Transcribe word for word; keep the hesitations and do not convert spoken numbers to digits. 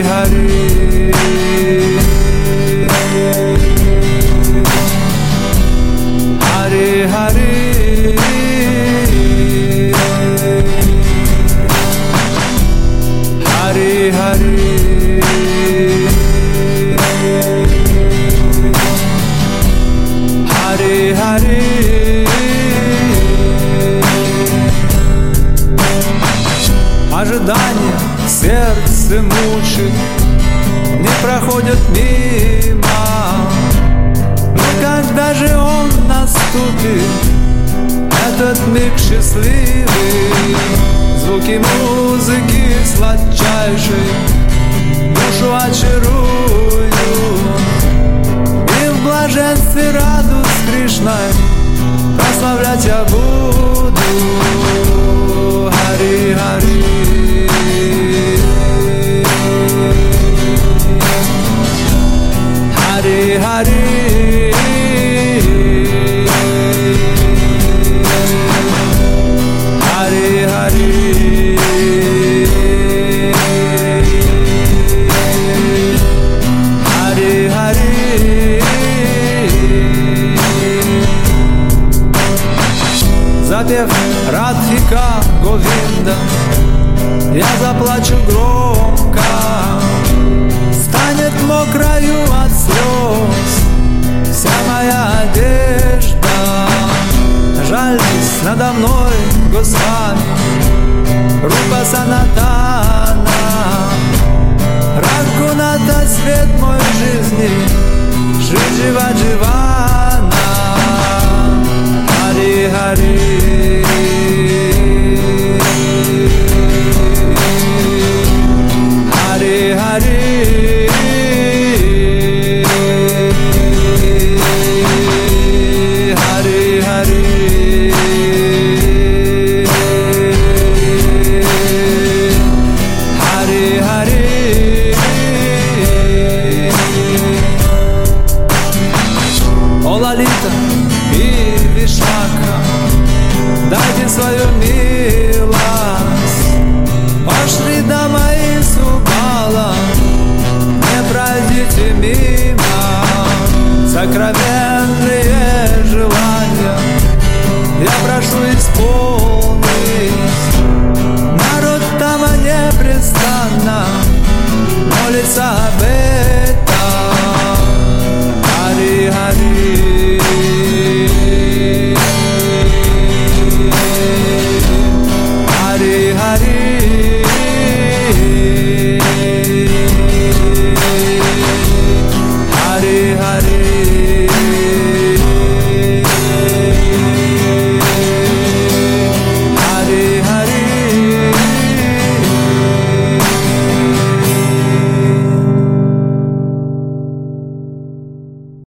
Хари Хари, Хари Хари, Хари Хари, Хари Хари. Ожидания сердце мучит, не проходят мимо. Но когда же он наступит, этот миг счастливый, звуки музыки сладчайшей душу очаруют, и в блаженстве радость с Кришной прославлять я буду. Хари Хари, Хари Хари, Хари Хари, Хари Хари. Запев Радхика Говинда, я заплачу громко, станет мокрою от слез вся моя одежда. Жальтесь надо мной, Госвами, Рупа Санатана, Рагуната, свет мой жизни, Шри Джива Дживана. Хари Хари, Хари Хари, Хари Хари, Хари Хари. О Лалита и Вишака, дайте свое мир.